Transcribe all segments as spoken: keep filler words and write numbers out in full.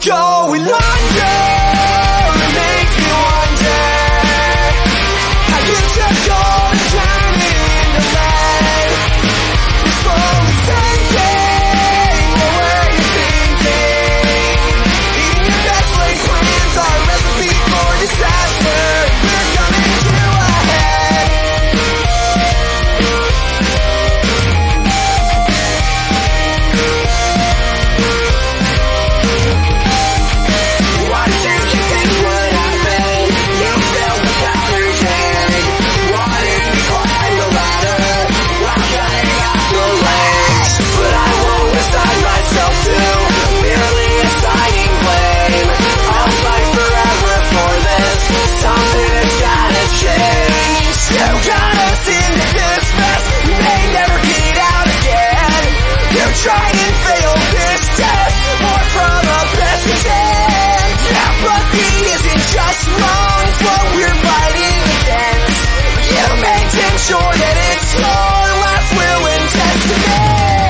going under. It makes me wonder how you took gold and turned it into lead. You're slowly sinking. What were you thinking? Even your best laid plans are a recipe for disaster. We're coming to a head. Why did you think what I made? You felt the powder's hand. Wanted to climb the ladder while cutting off the legs. But I won't resign myself to merely assigning blame. I'll fight forever for this. Something has gotta change. You got us into this mess. We may never get out again. You tried and failed this test. More from a best intent. Apathy isn't just wrong. It's what we're fighting against. You made damn sure that it's your last will and testament.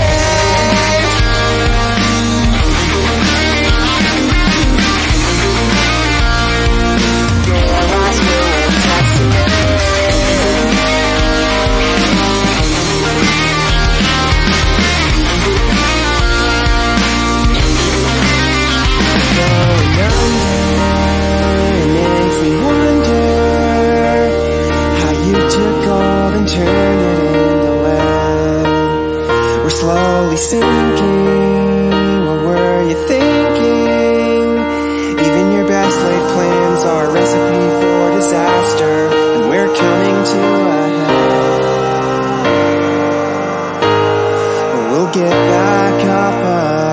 Your last will and testament. It makes me wonder how you took gold and turned it into lead. We're slowly sinking. What were you thinking? Even your best laid plans are a recipe for disaster, and we're coming to a head. We'll get back up